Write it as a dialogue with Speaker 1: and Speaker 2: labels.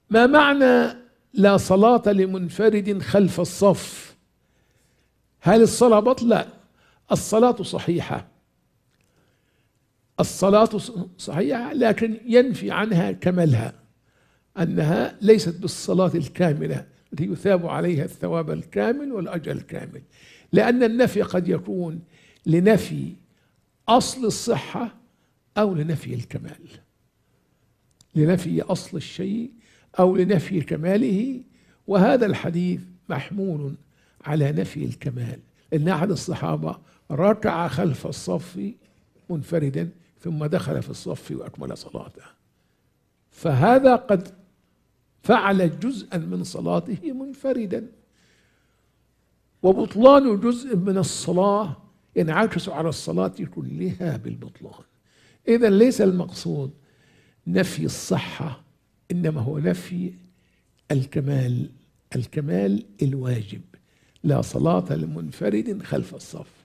Speaker 1: ما معنى لا صلاة لمنفرد خلف الصف؟ هل الصلاة بطلة؟ الصلاة صحيحة، الصلاة صحيحة، لكن ينفي عنها كمالها، أنها ليست بالصلاة الكاملة التي يثاب عليها الثواب الكامل والأجر الكامل، لأن النفي قد يكون لنفي أصل الصحة أو لنفي الكمال، لنفي أصل الشيء أو لنفي كماله، وهذا الحديث محمول على نفي الكمال، لأن أحد الصحابة ركع خلف الصف منفردا ثم دخل في الصف وأكمل صلاته، فهذا قد فعل جزءا من صلاته منفردا، وبطلان جزء من الصلاة ينعكس على الصلاة كلها بالبطلان. إذن ليس المقصود نفي الصحة، إنما هو نفي الكمال، الكمال الواجب، لا صلاة لمنفرد خلف الصف.